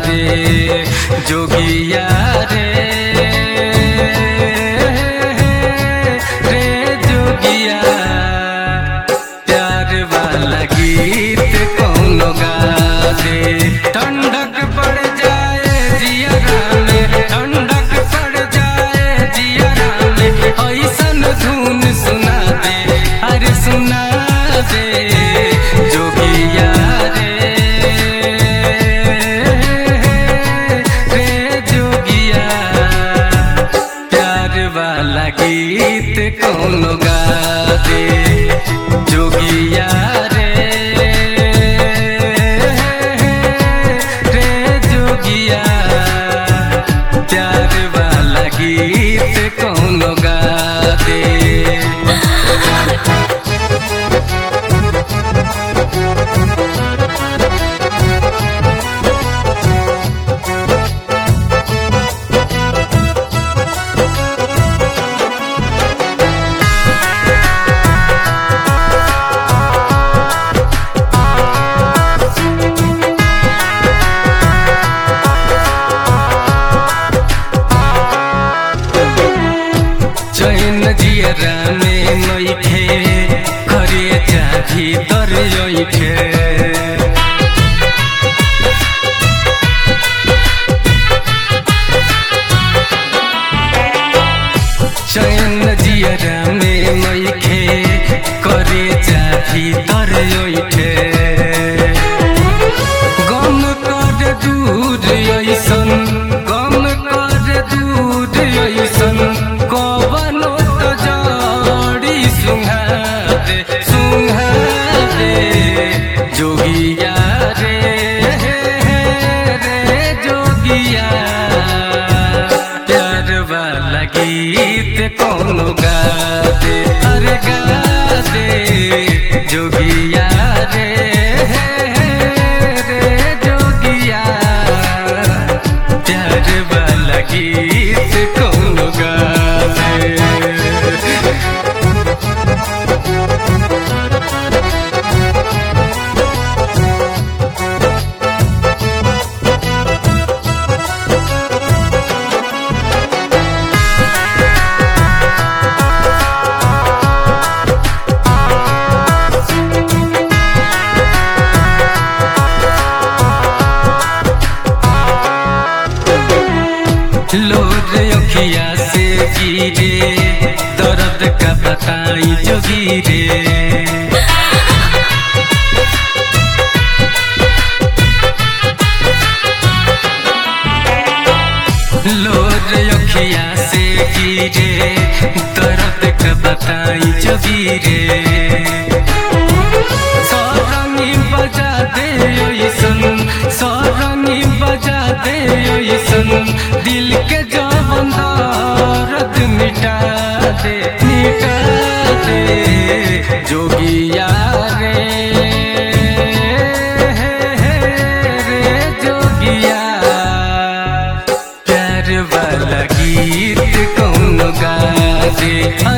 दे जोगिया रे रे जोगिया। प्यार वाला गीत कौनो गा दे। ठंडक पड़ जाए जियरा में, ठंडक पड़ जाए जियरा में, ऐसन धुन सुना दे, अरे सुना दे जोगिया रे रे जोगिया। प्यार वाला गीत कौनो गा दे जोगिया रे रे जोगिया। प्यार वाला गीत कौनो गा दे। चैन जियरा में नइखे करे चाही तर योइखे। चैन जियरा में नइखे करे चाही तर योइखे। गम कर दूर ऐसन, गम कर दूर ऐसन, कवनो तो जड़ी सुंघा दे, सुंघा दे जोगिया रे रे जोगिया। प्यार वाला गीत कौनो गा दे, अरे गा दे जोगिया रे रे जोगिया। प्यार वाला गीत कौनो गा दे। लोर अखिया से गिरे, दर्द का बताई जोगिरे। लोर अखिया से गिरे, दर्द का बताई जोगिरे। सरंगी बजा दे ऐसन, सरंगी बजा दे ऐसन, दिल के जवन दर्द मिटा दे, मिटा दे जोगिया रे रे जोगिया। प्यार वाला गीत कौनो गा दे।